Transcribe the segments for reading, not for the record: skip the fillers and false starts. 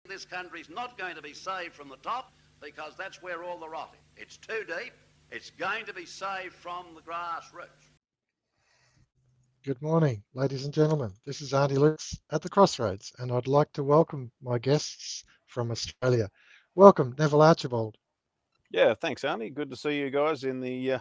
This country's not going to be saved from the top because that's where all the rot is. It's too deep. It's going to be saved from the grassroots. Good morning, ladies and gentlemen. This is Auntie Liz at the Crossroads, and I'd like to welcome my guests from Australia. Welcome, Neville Archibald. Yeah, thanks, Arnie. Good to see you guys in the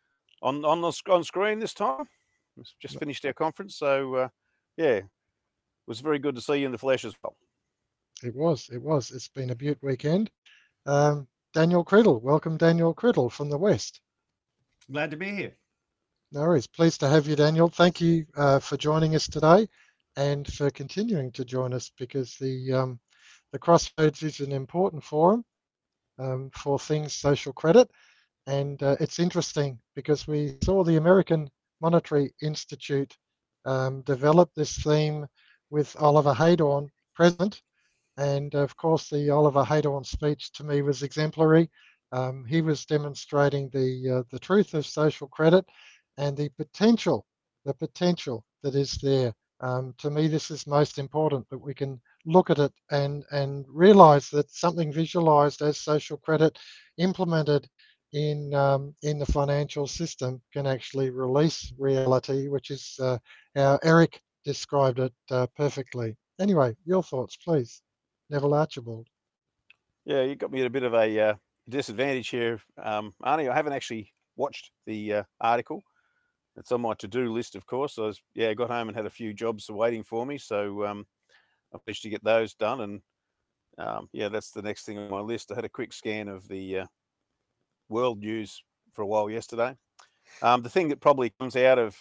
on screen this time. We've just finished our conference, so yeah, it was very good to see you in the flesh as well. It was. It's been a beaut weekend. Daniel Criddle, welcome, Daniel Criddle from the West. Glad to be here. No worries. Pleased to have you, Daniel. Thank you for joining us today and for continuing to join us, because the Crossroads is an important forum for things social credit. And it's interesting because we saw the American Monetary Institute develop this theme with Oliver Haydorn present. And of course, the Oliver Haydorn speech to me was exemplary. He was demonstrating the truth of social credit and the potential that is there. To me, this is most important, that we can look at it and realize that something visualized as social credit implemented in the financial system can actually release reality, which is how Eric described it perfectly. Anyway, your thoughts, please, Neville Archibald. Yeah, you got me at a bit of a disadvantage here, Arnie. I haven't actually watched the article. It's on my to-do list, of course. I got home and had a few jobs waiting for me, so I managed to get those done. And that's the next thing on my list. I had a quick scan of the world news for a while yesterday. The thing that probably comes out of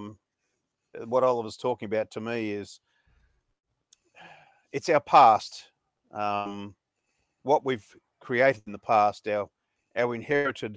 what Oliver's talking about to me is it's our past, what we've created in the past, our inherited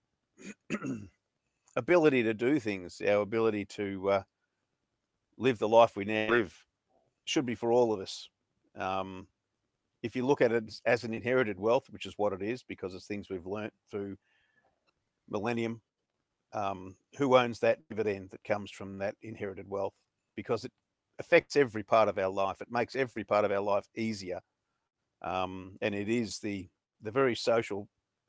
ability to do things, our ability to live the life we now live, should be for all of us. If you look at it as an inherited wealth, which is what it is, because it's things we've learnt through millennium, who owns that dividend that comes from that inherited wealth? Because it affects every part of our life. It makes every part of our life easier. And it is the very social.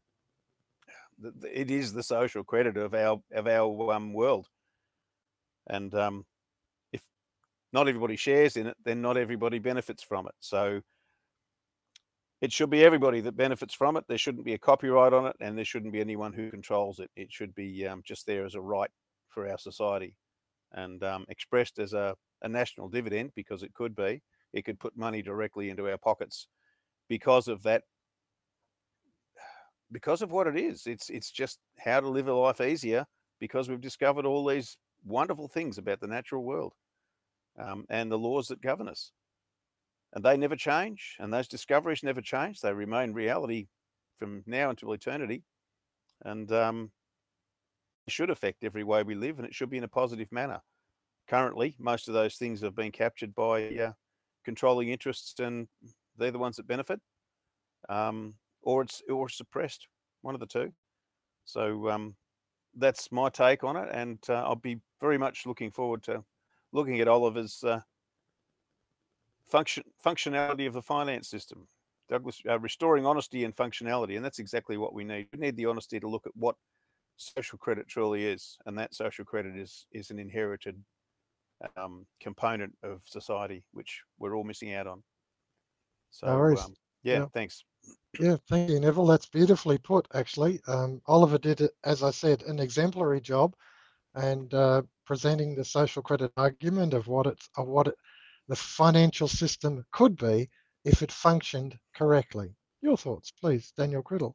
It is the social credit of our world. And if not everybody shares in it, then not everybody benefits from it. So it should be everybody that benefits from it. There shouldn't be a copyright on it, and there shouldn't be anyone who controls it. It should be just there as a right for our society, and expressed as a national dividend, because it could be. It could put money directly into our pockets because of that, because of what it is. It's just how to live a life easier, because we've discovered all these wonderful things about the natural world and the laws that govern us. And they never change, and those discoveries never change. They remain reality from now until eternity. And it should affect every way we live, and it should be in a positive manner. Currently, most of those things have been captured by controlling interests, and they're the ones that benefit, or it's suppressed, one of the two. So that's my take on it, and I'll be very much looking forward to looking at Oliver's functionality of the finance system. Douglas, restoring honesty and functionality, and that's exactly what we need. We need the honesty to look at what social credit truly is, and that social credit is an inherited component of society, which we're all missing out on. So, No worries. Thanks. Yeah, thank you, Neville. That's beautifully put, actually. Oliver did, as I said, an exemplary job, and presenting the social credit argument of what the financial system could be if it functioned correctly. Your thoughts, please, Daniel Criddle.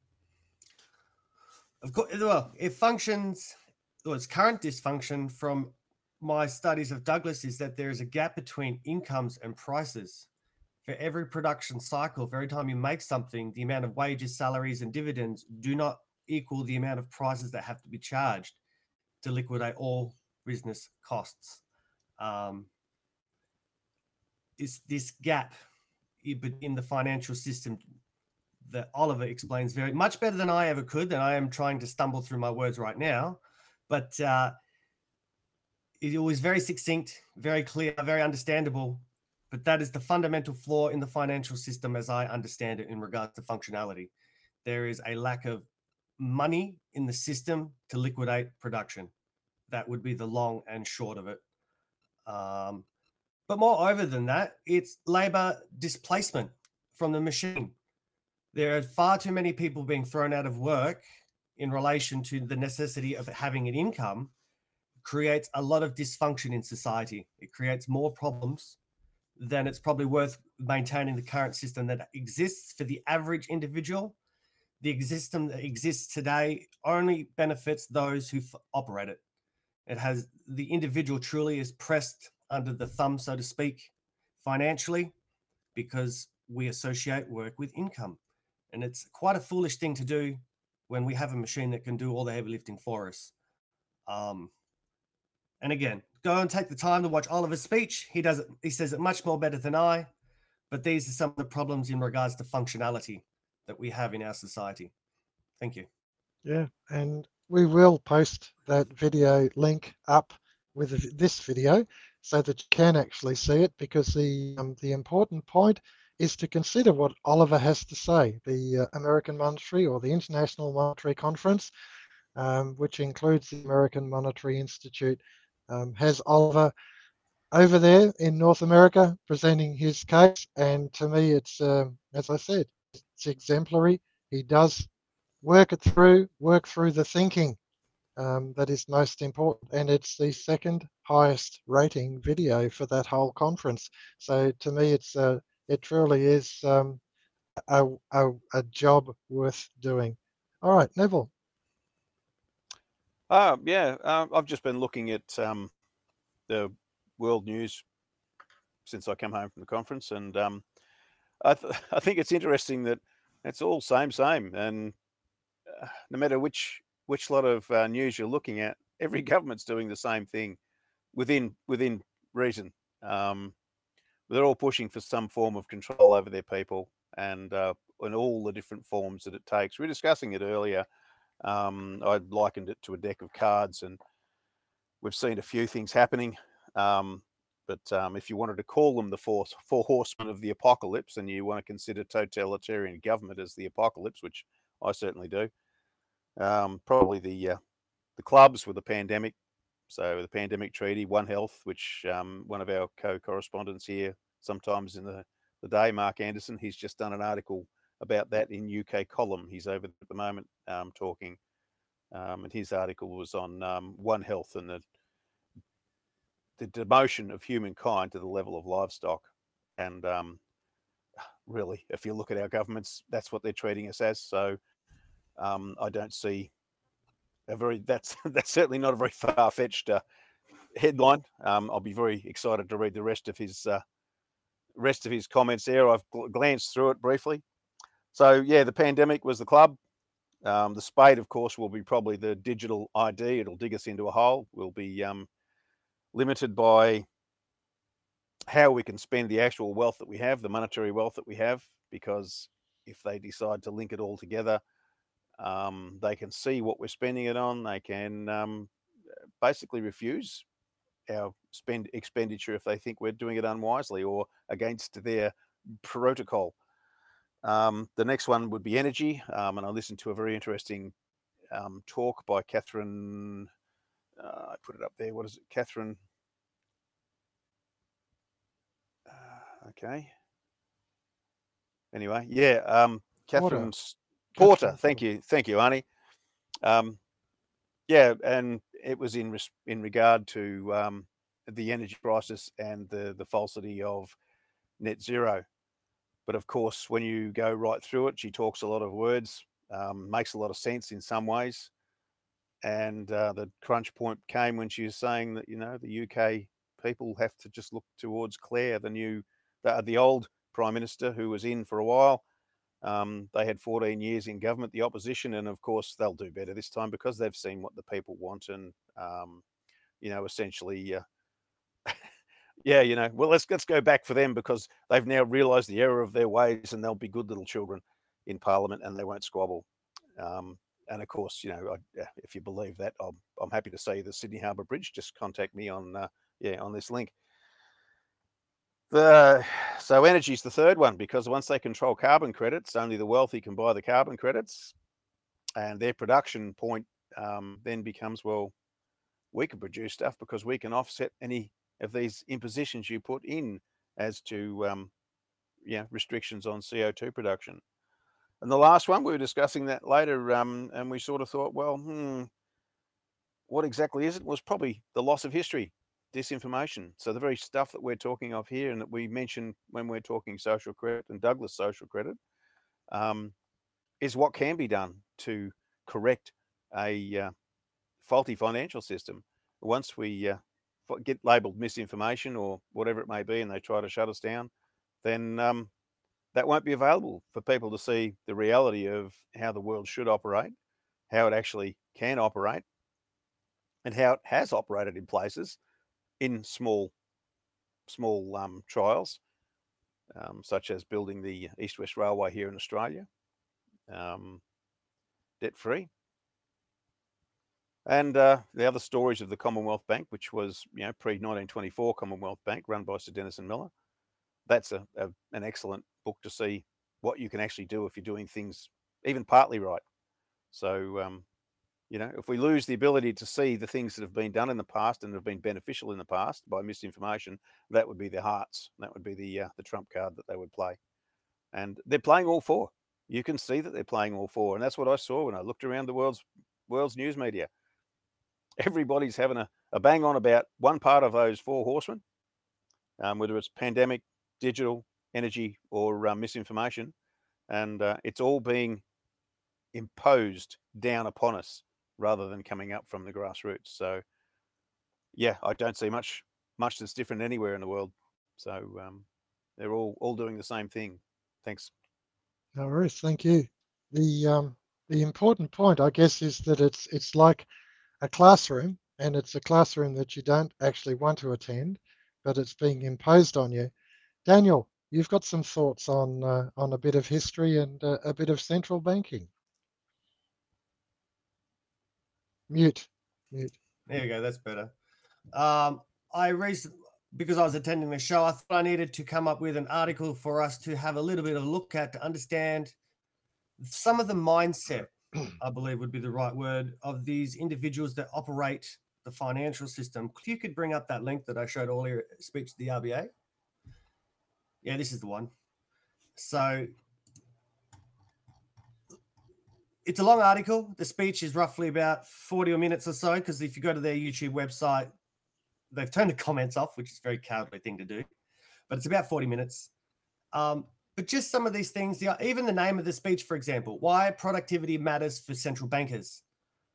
Of course, well, it functions, or its current dysfunction from my studies of Douglas is that there is a gap between incomes and prices. For every production cycle, for every time you make something, the amount of wages, salaries, and dividends do not equal the amount of prices that have to be charged to liquidate all business costs. It's this gap in the financial system that Oliver explains very much better than I ever could, and I am trying to stumble through my words right now. But it was very succinct, very clear, very understandable. but that is the fundamental flaw in the financial system as I understand it in regards to functionality. There is a lack of money in the system to liquidate production. That would be the long and short of it. But moreover than that, it's labor displacement from the machine. There are far too many people being thrown out of work in relation to the necessity of having an income. Creates a lot of dysfunction in society. It creates more problems than it's probably worth maintaining the current system that exists for the average individual. The system that exists today only benefits those who operate it. It has the individual truly is pressed under the thumb, so to speak, financially, because we associate work with income. And it's quite a foolish thing to do when we have a machine that can do all the heavy lifting for us. And again, go and take the time to watch Oliver's speech. He does it. He says it much more better than I. But these are some of the problems in regards to functionality that we have in our society. Thank you. Yeah, and we will post that video link up with this video so that you can actually see it, because the important point is to consider what Oliver has to say. The American Monetary, or the International Monetary Conference, which includes the American Monetary Institute, has Oliver over there in North America presenting his case. And to me, it's, as I said, it's exemplary. He does work through the thinking that is most important. And it's the second highest rating video for that whole conference. So to me, it truly is a job worth doing. All right, Neville. I've just been looking at the world news since I came home from the conference, and I think it's interesting that it's all same, and no matter which lot of news you're looking at, every government's doing the same thing within reason. They're all pushing for some form of control over their people, and in all the different forms that it takes. We were discussing it earlier. I likened it to a deck of cards, and we've seen a few things happening. But if you wanted to call them the four horsemen of the apocalypse, and you want to consider totalitarian government as the apocalypse, which I certainly do, probably the clubs with the pandemic. So the pandemic treaty, One Health, which one of our co-correspondents here, sometimes in the day, Mark Anderson, he's just done an article about that in UK Column. He's over at the moment talking, and his article was on One Health and the demotion of humankind to the level of livestock. And really, if you look at our governments, that's what they're treating us as. So I don't see that's certainly not a very far-fetched headline. I'll be very excited to read the rest of his comments there. I've glanced through it briefly. So yeah, the pandemic was the club. The spade, of course, will be probably the digital ID. It'll dig us into a hole. We'll be limited by how we can spend the actual wealth that we have, the monetary wealth that we have, because if they decide to link it all together, they can see what we're spending it on. They can basically refuse our expenditure if they think we're doing it unwisely or against their protocol. The next one would be energy, and I listened to a very interesting talk by Catherine. I put it up there. What is it, Catherine? Okay. Anyway, yeah, Catherine Porter. Thank you, Arnie. Yeah, and it was in regard to the energy crisis and the falsity of net zero. But of course, when you go right through it, she talks a lot of words, makes a lot of sense in some ways. And the crunch point came when she was saying that, the UK people have to just look towards Claire, the old Prime Minister who was in for a while. They had 14 years in government, the opposition, and of course they'll do better this time because they've seen what the people want, and essentially, well, let's go back for them because they've now realised the error of their ways, and they'll be good little children in Parliament, and they won't squabble. And of course, if you believe that, I'm happy to say the Sydney Harbour Bridge. Just contact me on this link. So energy is the third one, because once they control carbon credits, only the wealthy can buy the carbon credits, and their production point then becomes, well, we can produce stuff because we can offset any of these impositions you put in as to restrictions on CO2 production. And the last one, we were discussing that later, and we sort of thought, well, what exactly is it? Was probably the loss of history, disinformation. So the very stuff that we're talking of here and that we mentioned when we're talking social credit and Douglas social credit is what can be done to correct a faulty financial system. Once we get labelled misinformation or whatever it may be and they try to shut us down, then that won't be available for people to see the reality of how the world should operate, how it actually can operate, and how it has operated in places in small trials, such as building the East-West Railway here in Australia, debt-free. And the other stories of the Commonwealth Bank, which was, pre-1924 Commonwealth Bank run by Sir Denison Miller. That's an excellent book to see what you can actually do if you're doing things even partly right. So, if we lose the ability to see the things that have been done in the past and have been beneficial in the past by misinformation, that would be their hearts. That would be the trump card that they would play. And they're playing all four. You can see that they're playing all four. And that's what I saw when I looked around the world's news media. Everybody's having a bang on about one part of those four horsemen, whether it's pandemic, digital, energy, or misinformation. And it's all being imposed down upon us rather than coming up from the grassroots. So, yeah, I don't see much that's different anywhere in the world. So they're all doing the same thing. Thanks. No worries, thank you. The important point, I guess, is that it's like a classroom, and it's a classroom that you don't actually want to attend, but it's being imposed on you. Daniel, you've got some thoughts on a bit of history and a bit of central banking. Mute. There you go, that's better. Because I was attending the show, I thought I needed to come up with an article for us to have a little bit of a look at to understand some of the mindset, I believe would be the right word, of these individuals that operate the financial system. If you could bring up that link that I showed earlier, speech to the RBA. Yeah, this is the one. So it's a long article. The speech is roughly about 40 minutes or so, because if you go to their YouTube website, they've turned the comments off, which is a very cowardly thing to do. But it's about 40 minutes. But just some of these things, even the name of the speech, for example, why productivity matters for central bankers.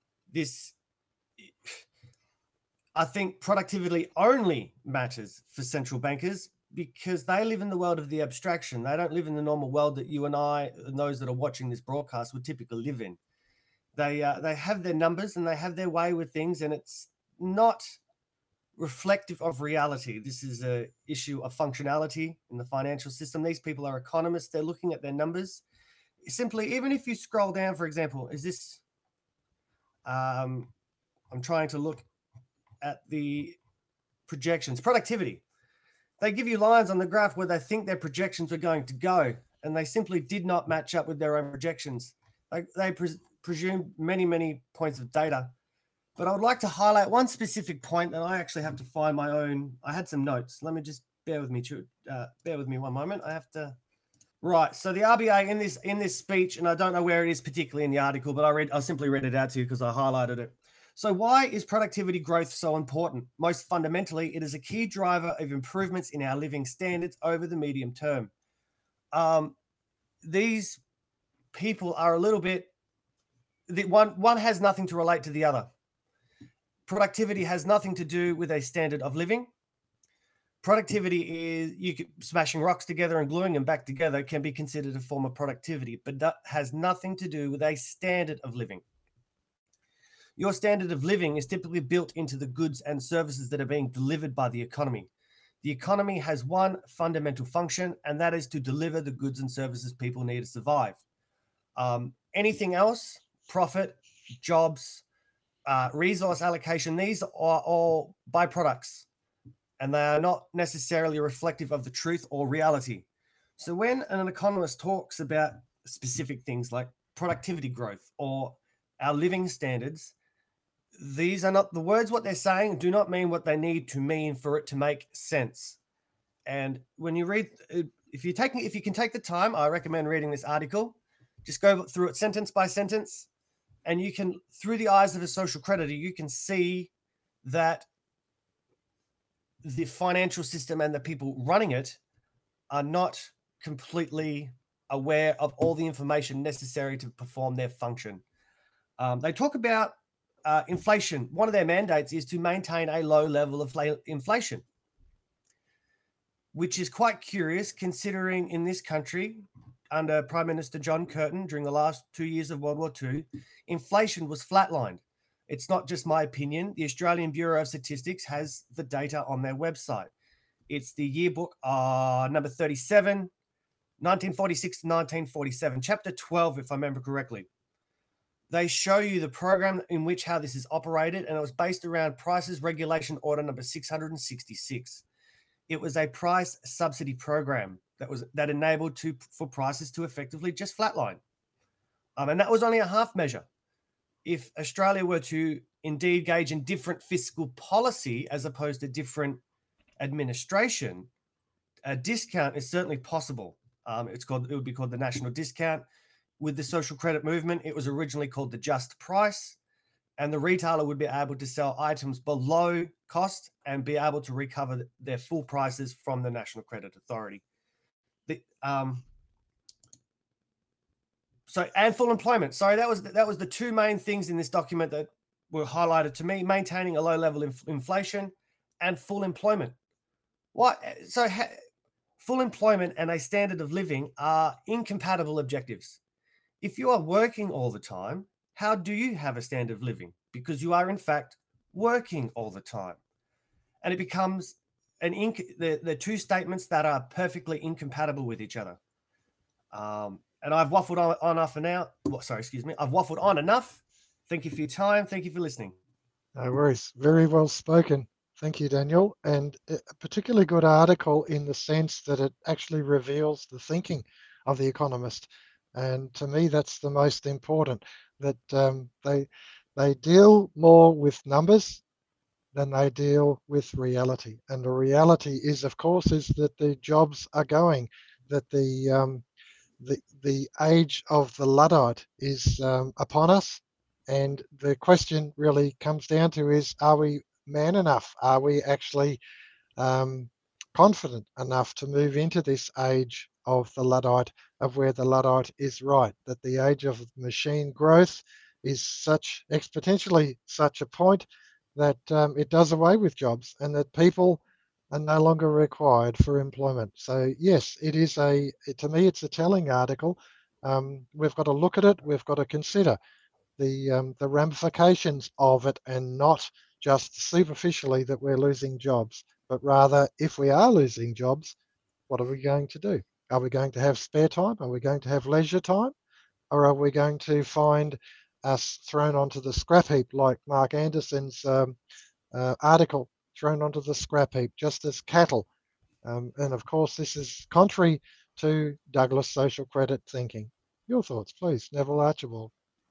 I think productivity only matters for central bankers because they live in the world of the abstraction. They don't live in the normal world that you and I and those that are watching this broadcast would typically live in. They have their numbers and they have their way with things, and it's not reflective of reality. This is an issue of functionality in the financial system. These people are economists. They're looking at their numbers. Simply, even if you scroll down, for example, is this, I'm trying to look at the projections, productivity. They give you lines on the graph where they think their projections are going to go, and they simply did not match up with their own projections. They presume many, many points of data. But I would like to highlight one specific point that I actually have to find my own. I had some notes. Let me just bear with me one moment. I have to. Right. So the RBA in this speech, and I don't know where it is particularly in the article, but I'll simply read it out to you because I highlighted it. So why is productivity growth so important? Most fundamentally, it is a key driver of improvements in our living standards over the medium term. These people are a little bit. One has nothing to relate to the other. Productivity has nothing to do with a standard of living. Productivity is smashing rocks together and gluing them back together can be considered a form of productivity, but that has nothing to do with a standard of living. Your standard of living is typically built into the goods and services that are being delivered by the economy. The economy has one fundamental function, and that is to deliver the goods and services people need to survive. Anything else, profit, jobs, resource allocation, these are all byproducts. and they are not necessarily reflective of the truth or reality. So when an economist talks about specific things like productivity growth or our living standards, these are not the words. What they're saying do not mean what they need to mean for it to make sense. And when you read, if you can take the time, I recommend reading this article. Just go through it sentence by sentence, and you can, through the eyes of a social creditor, you can see that the financial system and the people running it are not completely aware of all the information necessary to perform their function. They talk about inflation. One of their mandates is to maintain a low level of inflation, which is quite curious considering in this country, under Prime Minister John Curtin during the last 2 years of World War II, inflation was flatlined. It's not just my opinion. The Australian Bureau of Statistics has the data on their website. It's the yearbook number 37, 1946 to 1947, chapter 12, if I remember correctly. They show you the program in which how this is operated, and it was based around Prices Regulation Order number 666. It was a price subsidy program that enabled for prices to effectively just flatline. And that was only a half measure. If Australia were to indeed engage in different fiscal policy as opposed to different administration, a discount is certainly possible. It would be called the national discount. With the social credit movement, it was originally called the just price, and the retailer would be able to sell items below cost and be able to recover their full prices from the National Credit Authority. And full employment. Sorry, that was the two main things in this document that were highlighted to me: maintaining a low level of inflation and full employment. Full employment and a standard of living are incompatible objectives. If you are working all the time, how do you have a standard of living? Because you are in fact working all the time, and it becomes the two statements that are perfectly incompatible with each other. And I've waffled on enough for now. I've waffled on enough. Thank you for your time. Thank you for listening. No worries. Very well spoken. Thank you, Daniel. And a particularly good article in the sense that it actually reveals the thinking of the economist. And to me, that's the most important, that they deal more with numbers than they deal with reality. And the reality is, of course, is that the jobs are going, that the age of the Luddite is upon us. And the question really comes down to is, are we man enough? Are we actually confident enough to move into this age of the Luddite, of where the Luddite is right, that the age of machine growth is exponentially such a point that it does away with jobs, and that people are no longer required for employment. So yes, it is to me, it's a telling article. We've got to look at it. We've got to consider the ramifications of it, and not just superficially that we're losing jobs, but rather, if we are losing jobs, what are we going to do? Are we going to have spare time? Are we going to have leisure time? Or are we going to find us thrown onto the scrap heap, like Mark Anderson's article, thrown onto the scrap heap, just as cattle? And of course, this is contrary to Douglas social credit thinking. Your thoughts, please, Neville Archibald.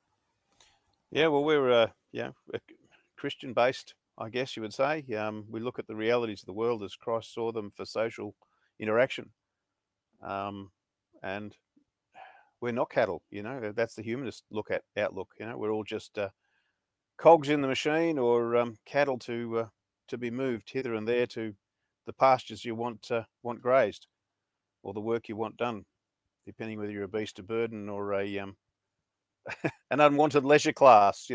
Yeah, well, we're Christian-based, I guess you would say. We look at the realities of the world as Christ saw them for social interaction. And we're not cattle, that's the humanist outlook. We're all just cogs in the machine, or cattle to be moved hither and there to the pastures you want grazed, or the work you want done, depending whether you're a beast of burden or an unwanted leisure class,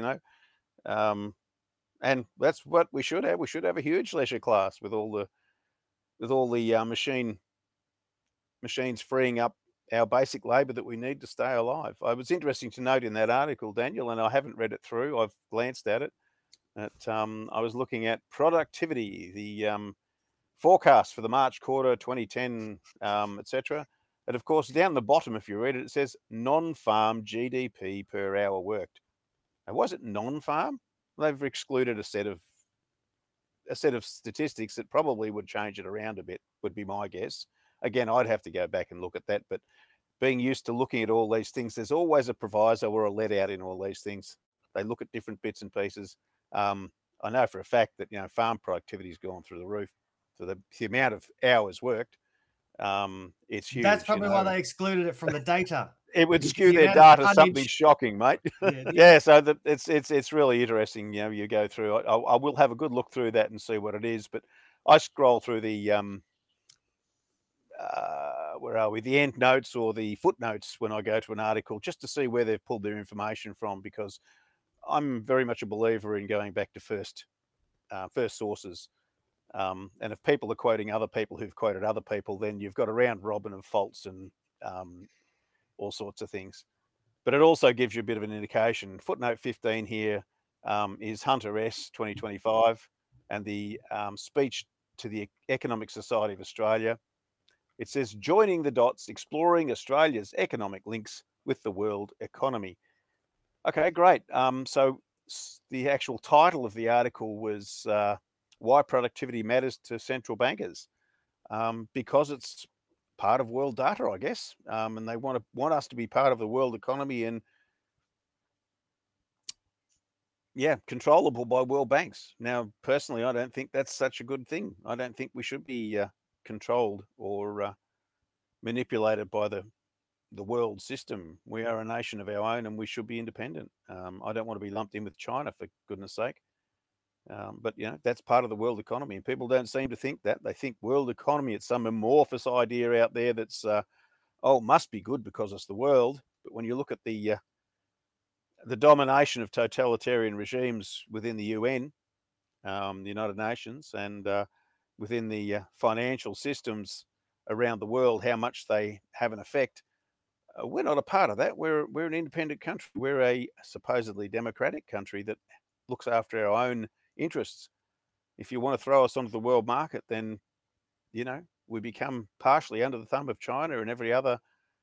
and that's what we should have. We should have a huge leisure class with all the machines freeing up our basic labour that we need to stay alive. It was interesting to note in that article, Daniel, and I haven't read it through, I've glanced at it, that I was looking at productivity, the forecast for the March quarter 2010, etc. And of course, down the bottom, if you read it, it says non-farm GDP per hour worked. And was it non-farm? They've excluded a set of a set of statistics that probably would change it around a bit, would be my guess. Again, I'd have to go back and look at that, but being used to looking at all these things, there's always a proviso or a let out in all these things. They look at different bits and pieces. I know for a fact that, farm productivity's gone through the roof. So the amount of hours worked, it's huge. That's probably why they excluded it from the data. It would skew their data something shocking, mate. Yeah, so it's really interesting. You go through. I will have a good look through that and see what it is. But I scroll through the where are we? The end notes or the footnotes when I go to an article, just to see where they've pulled their information from, because I'm very much a believer in going back to first sources. And if people are quoting other people who've quoted other people, then you've got a round robin of faults and all sorts of things. But it also gives you a bit of an indication. Footnote 15 here is Hunter S. 2025 and the speech to the Economic Society of Australia. It says, joining the dots, exploring Australia's economic links with the world economy. Okay, great. So the actual title of the article was Why Productivity Matters to Central Bankers, because it's part of world data, I guess, and they want us to be part of the world economy and, controllable by world banks. Now, personally, I don't think that's such a good thing. I don't think we should be controlled or manipulated by the world system. We are a nation of our own and we should be independent. I don't want to be lumped in with China, for goodness sake. But, that's part of the world economy, and people don't seem to think that. They think world economy, it's some amorphous idea out there that's, must be good because it's the world. But when you look at the domination of totalitarian regimes within the UN, the United Nations, and within the financial systems around the world, how much they have an effect, we're not a part of that. We're an independent country. We're a supposedly democratic country that looks after our own interests. If you want to throw us onto the world market, then, we become partially under the thumb of China and every other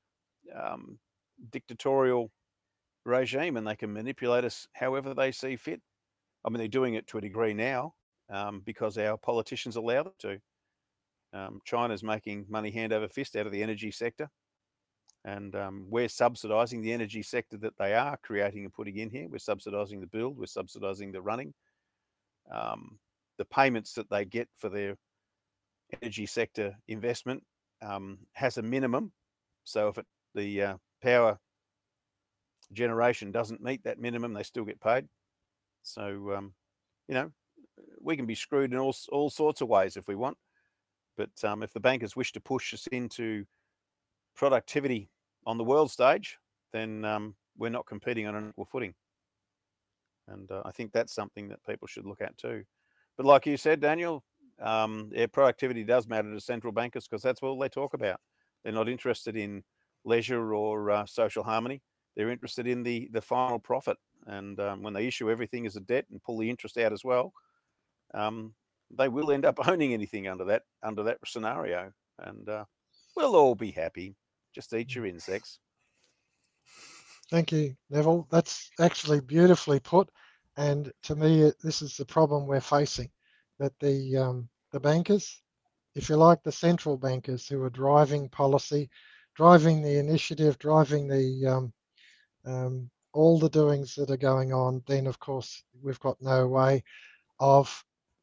dictatorial regime, and they can manipulate us however they see fit. I mean, they're doing it to a degree now because our politicians allow them to. China's making money hand over fist out of the energy sector, and we're subsidising the energy sector that they are creating and putting in here. We're subsidising the build, we're subsidising the running. The payments that they get for their energy sector investment has a minimum. So if the power generation doesn't meet that minimum, they still get paid. So, we can be screwed in all sorts of ways if we want. But if the bankers wish to push us into productivity on the world stage, then we're not competing on an equal footing. And I think that's something that people should look at too. But like you said, Daniel, productivity does matter to central bankers because that's all they talk about. They're not interested in leisure or social harmony. They're interested in the final profit. And when they issue everything as a debt and pull the interest out as well, they will end up owning anything under that scenario. And we'll all be happy. Just eat your insects. Thank you, Neville. That's actually beautifully put. And to me, this is the problem we're facing, that the bankers, if you like, the central bankers who are driving policy, driving the initiative, driving the all the doings that are going on, then of course we've got no way of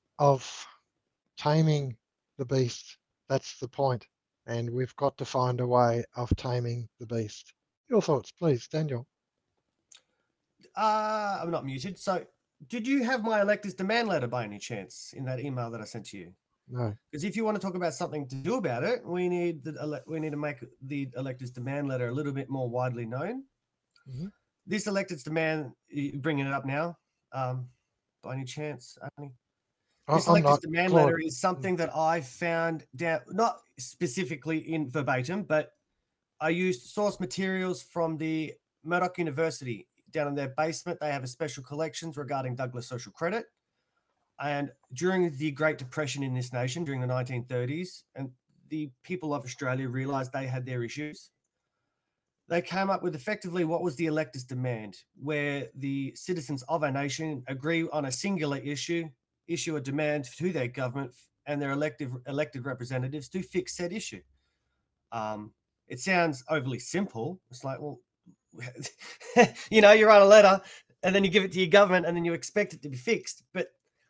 taming the beast. That's the point. And we've got to find a way of taming the beast. Your thoughts, please, Daniel. I'm not muted. So did you have my electors demand letter by any chance in that email that I sent to you? No. Because if you want to talk about something to do about it, we need to make the electors demand letter a little bit more widely known. Mm-hmm. This electors demand, bringing it up now, by any chance, Anthony? This electors demand letter is something that I found down, not specifically in verbatim, but I used source materials from the Murdoch University. Down in their basement, they have a special collections regarding Douglas social credit. And during the Great Depression in this nation, during the 1930s, and the people of Australia realised they had their issues, they came up with effectively what was the electors' demand, where the citizens of our nation agree on a singular issue issue a demand to their government and their elected representatives to fix said issue. It sounds overly simple. It's like, well, you write a letter and then you give it to your government and then you expect it to be fixed. But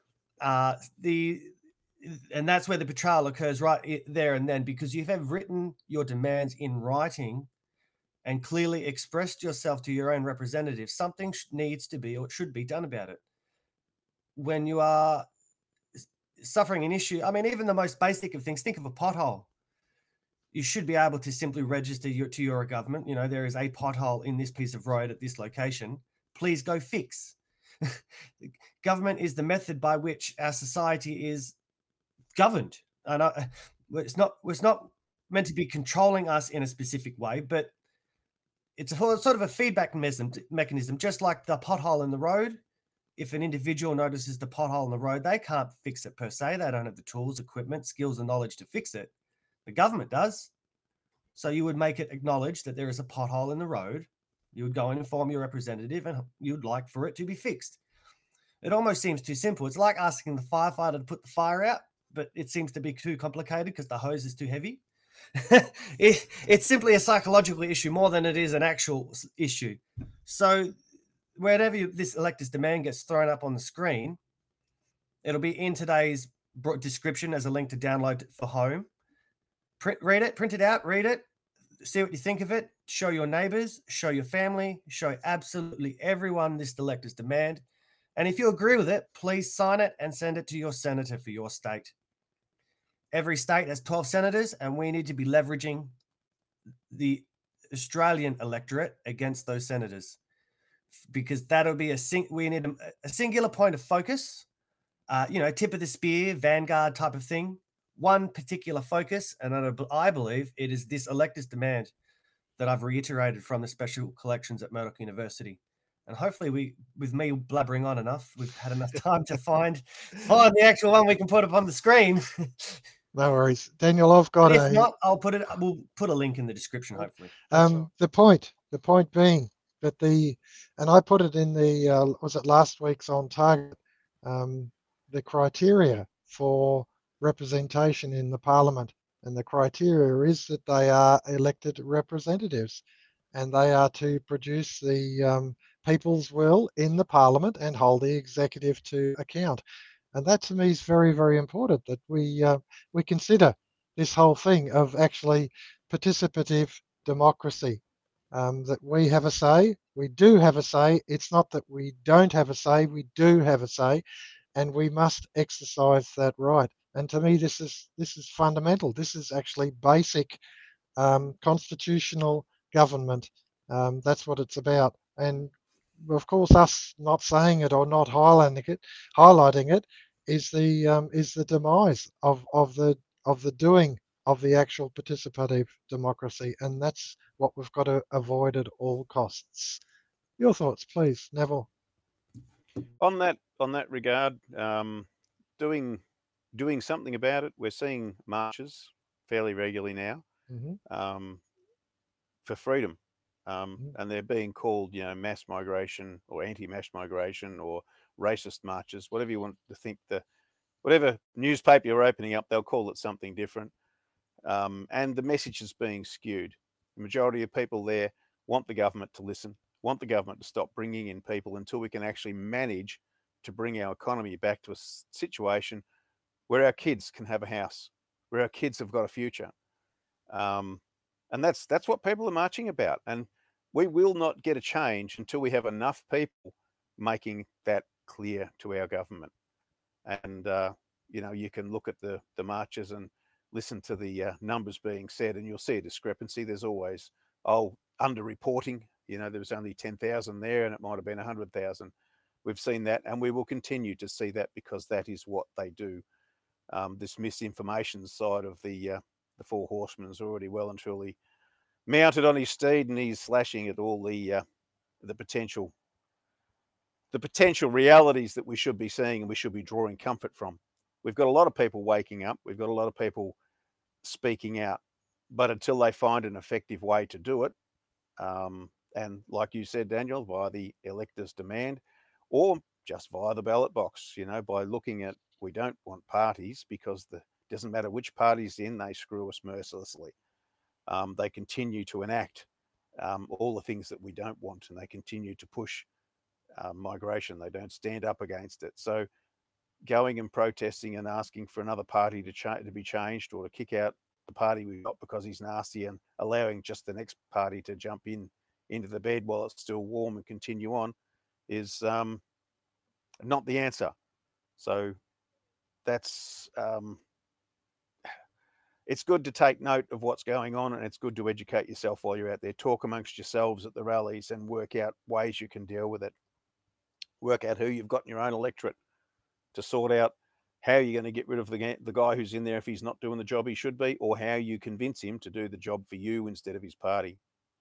and that's where the betrayal occurs right there and then, because you have written your demands in writing and clearly expressed yourself to your own representative. Something needs to be or should be done about it. When you are suffering an issue, I mean, even the most basic of things, think of a pothole. You should be able to simply register to your government. There is a pothole in this piece of road at this location. Please go fix. Government is the method by which our society is governed. And it's not meant to be controlling us in a specific way, but it's a sort of a feedback mechanism, just like the pothole in the road. If an individual notices the pothole in the road, they can't fix it per se. They don't have the tools, equipment, skills, and knowledge to fix it. The government does. So you would make it acknowledge that there is a pothole in the road. You would go and inform your representative and you'd like for it to be fixed. It almost seems too simple. It's like asking the firefighter to put the fire out, but it seems to be too complicated because the hose is too heavy. It's simply a psychological issue more than it is an actual issue. So whenever this elector's demand gets thrown up on the screen, it'll be in today's description as a link to download for home. Read it, print it out, read it, see what you think of it, show your neighbors, show your family, show absolutely everyone this elector's demand. And if you agree with it, please sign it and send it to your senator for your state. Every state has 12 senators, and we need to be leveraging the Australian electorate against those senators, because that'll be we need a singular point of focus, tip of the spear, vanguard type of thing. One particular focus, and I believe it is this elector's demand that I've reiterated from the special collections at Murdoch University. And hopefully with me blabbering on enough, we've had enough time to find the actual one we can put up on the screen. No worries. Daniel, I've got if not, we'll put a link in the description, hopefully. The point being that and I put it in was it last week's On Target, the criteria for representation in the parliament, and the criteria is that they are elected representatives and they are to produce the people's will in the parliament and hold the executive to account. And that to me is very, very important, that we consider this whole thing of actually participative democracy, that we have a say. We do have a say. It's not that we don't have a say. We do have a say, and we must exercise that right. And to me, this is fundamental. This is actually basic constitutional government. That's what it's about. And of course, us not saying it or not highlighting it is the demise of the doing of the actual participative democracy, and that's what we've got to avoid at all costs. Your thoughts, please, Neville. On that regard, doing something about it. We're seeing marches fairly regularly now for freedom, and they're being called, mass migration or anti-mass migration or racist marches, whatever you want to think. Whatever newspaper you're opening up, they'll call it something different, and the message is being skewed. The majority of people there want the government to listen, want the government to stop bringing in people until we can actually manage to bring our economy back to a situation where our kids can have a house, where our kids have got a future. And that's what people are marching about. And we will not get a change until we have enough people making that clear to our government. And, you can look at the marches and listen to the numbers being said, and you'll see a discrepancy. There's always, underreporting. There was only 10,000 there and it might have been 100,000. We've seen that, and we will continue to see that because that is what they do. This misinformation side of the Four Horsemen is already well and truly mounted on his steed, and he's slashing at all the potential realities that we should be seeing and we should be drawing comfort from. We've got a lot of people waking up. We've got a lot of people speaking out, but until they find an effective way to do it, and like you said, Daniel, via the elector's demand or just via the ballot box, by looking at We don't want parties because it doesn't matter which party's in, they screw us mercilessly. They continue to enact all the things that we don't want, and they continue to push migration. They don't stand up against it. So going and protesting and asking for another party to be changed, or to kick out the party we've got because he's nasty, and allowing just the next party to jump into the bed while it's still warm and continue on, is not the answer. So that's it's good to take note of what's going on, and it's good to educate yourself while you're out there. Talk amongst yourselves at the rallies and work out ways you can deal with it. Work out who you've got in your own electorate to sort out how you're going to get rid of the guy who's in there if he's not doing the job he should be, or how you convince him to do the job for you instead of his party.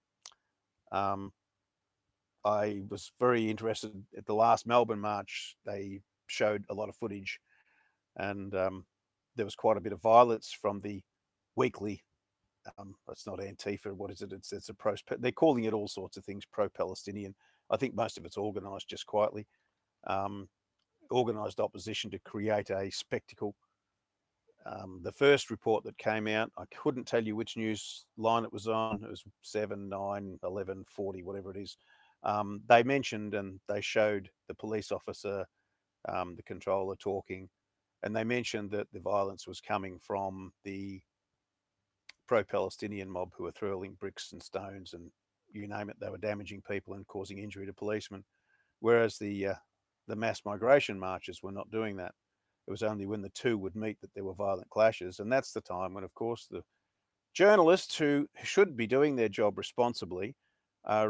I was very interested at the last Melbourne March. They showed a lot of footage, and there was quite a bit of violence from the weekly, it's not Antifa, what is it? It's a they're calling it all sorts of things, pro-Palestinian. I think most of it's organised just quietly. Organised opposition to create a spectacle. The first report that came out, I couldn't tell you which news line it was on. It was 7, 9, 11, 40, whatever it is. They mentioned, and they showed the police officer, the controller talking, and they mentioned that the violence was coming from the pro-Palestinian mob who were throwing bricks and stones and you name it. They were damaging people and causing injury to policemen, whereas the mass migration marches were not doing that. It was only when the two would meet that there were violent clashes, and that's the time when, of course, the journalists who should be doing their job responsibly are,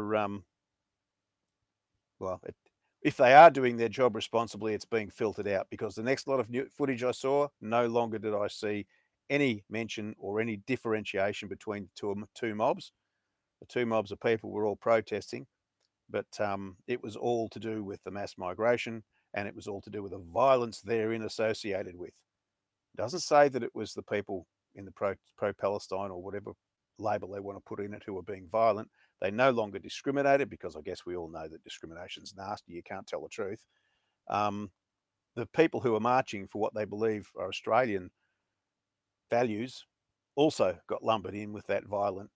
if they are doing their job responsibly, it's being filtered out, because the next lot of footage I saw, no longer did I see any mention or any differentiation between the two mobs. The two mobs of people were all protesting, but it was all to do with the mass migration, and it was all to do with the violence therein associated with. It doesn't say that it was the people in the pro-Palestine or whatever label they want to put in it who were being violent. They no longer discriminated, because I guess we all know that discrimination's nasty. You can't tell the truth. The people who are marching for what they believe are Australian values also got lumbered in with that violent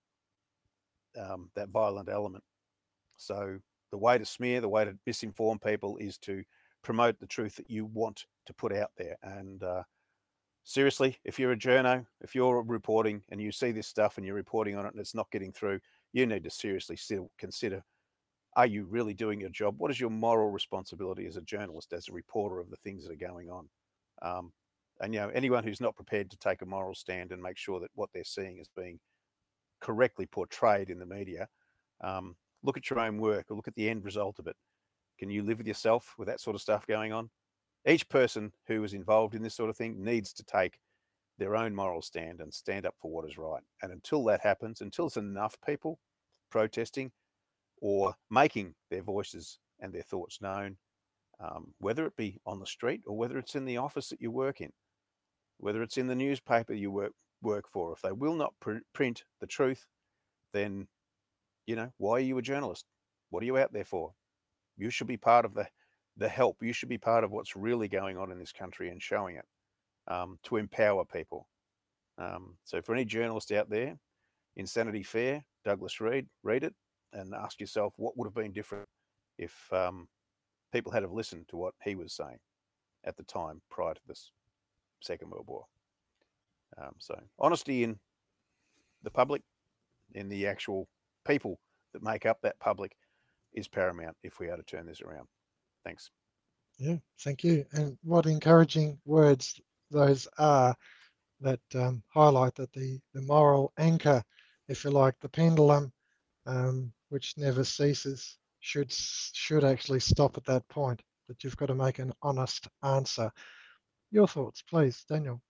element. So the way to smear, the way to misinform people is to promote the truth that you want to put out there. And seriously, if you're a journo, if you're reporting and you see this stuff and you're reporting on it and it's not getting through, you need to seriously consider, are you really doing your job? What is your moral responsibility as a journalist, as a reporter of the things that are going on? And anyone who's not prepared to take a moral stand and make sure that what they're seeing is being correctly portrayed in the media, look at your own work, or look at the end result of it. Can you live with yourself with that sort of stuff going on? Each person who is involved in this sort of thing needs to take their own moral stand and stand up for what is right. And until that happens, until it's enough people protesting or making their voices and their thoughts known, whether it be on the street or whether it's in the office that you work in, whether it's in the newspaper you work for, if they will not print the truth, then, why are you a journalist? What are you out there for? You should be part of the help. You should be part of what's really going on in this country and showing it, to empower people. So for any journalist out there, Insanity Fair, Douglas Reid, read it and ask yourself what would have been different if people had have listened to what he was saying at the time prior to this Second World War. So honesty in the public, in the actual people that make up that public, is paramount if we are to turn this around. Thanks. Yeah, thank you. And what encouraging words those are, that highlight that the moral anchor, if you like, the pendulum, which never ceases, should actually stop at that point, that you've got to make an honest answer. Your thoughts, please, Daniel.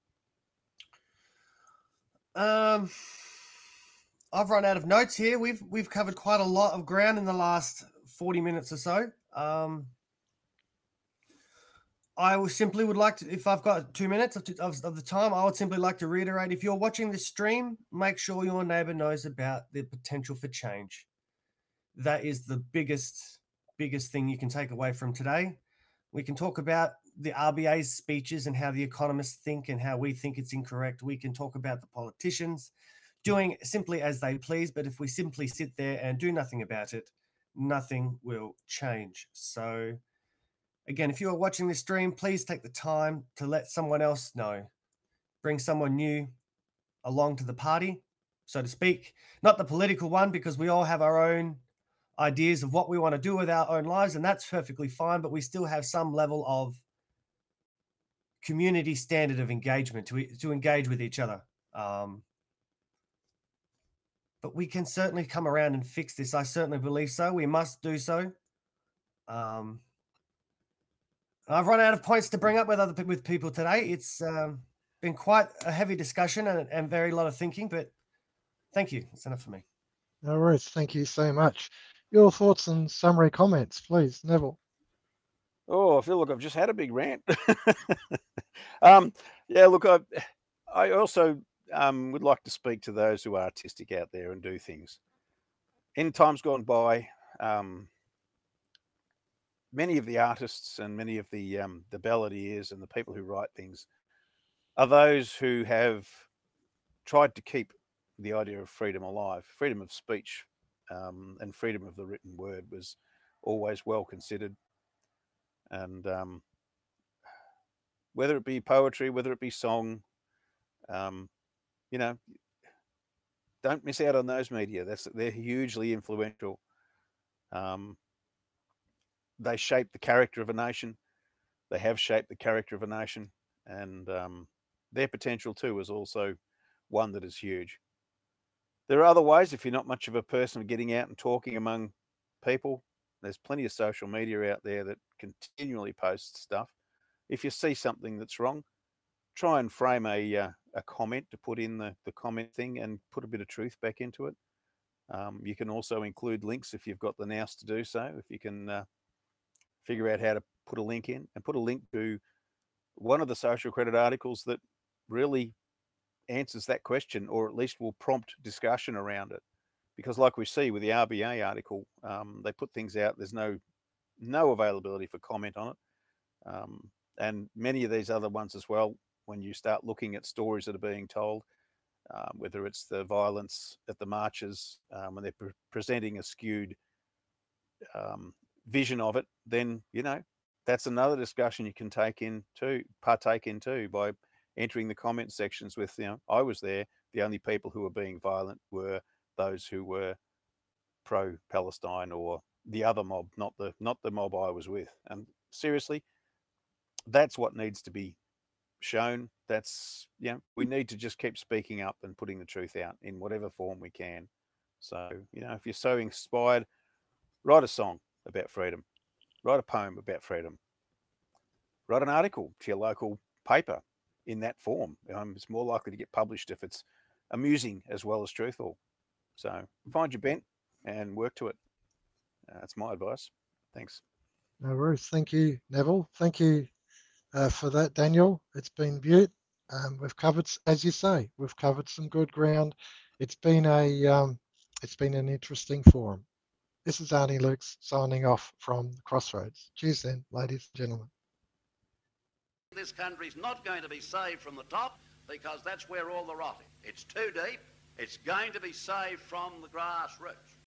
I've run out of notes here. We've covered quite a lot of ground in the last 40 minutes or so. I simply would like to, if I've got 2 minutes of the time, I would simply like to reiterate, if you're watching this stream, make sure your neighbor knows about the potential for change. That is the biggest thing you can take away from today. We can talk about the RBA's speeches and how the economists think and how we think it's incorrect. We can talk about the politicians doing simply as they please. But if we simply sit there and do nothing about it, nothing will change. So again, if you are watching this stream, please take the time to let someone else know. Bring someone new along to the party, so to speak. Not the political one, because we all have our own ideas of what we want to do with our own lives, and that's perfectly fine, but we still have some level of community standard of engagement to engage with each other. But we can certainly come around and fix this. I certainly believe so. We must do so. I've run out of points to bring up with people today. It's been quite a heavy discussion and very lot of thinking, but thank you. That's enough for me. No worries. Thank you so much. Your thoughts and summary comments, please, Neville. Oh, I feel like I've just had a big rant. Yeah, look, I also would like to speak to those who are artistic out there and do things. In times gone by, many of the artists and many of the balladeers and the people who write things are those who have tried to keep the idea of freedom alive. Freedom of speech and freedom of the written word was always well considered. And whether it be poetry, whether it be song, you know, don't miss out on those media. They're hugely influential. They shape the character of a nation. They have shaped the character of a nation, and their potential too is also one that is huge. There are other ways. If you're not much of a person of getting out and talking among people, there's plenty of social media out there that continually posts stuff. If you see something that's wrong, try and frame a comment to put in the comment thing and put a bit of truth back into it. You can also include links if you've got the nous to do so. If you can figure out how to put a link in and put a link to one of the social credit articles that really answers that question, or at least will prompt discussion around it. Because like we see with the RBA article, they put things out, there's no availability for comment on it. And many of these other ones as well, when you start looking at stories that are being told, whether it's the violence at the marches, when they're presenting a skewed vision of it, then, you know, that's another discussion you can partake in too, by entering the comment sections with, you know, I was there, the only people who were being violent were those who were pro-Palestine, or the other mob, not the mob I was with. And seriously, that's what needs to be shown. That's, you know, we need to just keep speaking up and putting the truth out in whatever form we can. So, you know, if you're so inspired, write a song about freedom, write a poem about freedom, write an article to your local paper in that form. It's more likely to get published if it's amusing as well as truthful. So find your bent and work to it. That's my advice. Thanks. No worries. Thank you, Neville. Thank you for that, Daniel. It's been beaut. We've covered, as you say, we've covered some good ground. It's been an interesting forum. This is Arnie Lukes signing off from the Crossroads. Cheers then, ladies and gentlemen. This country's not going to be saved from the top, because that's where all the rot is. It's too deep. It's going to be saved from the grassroots.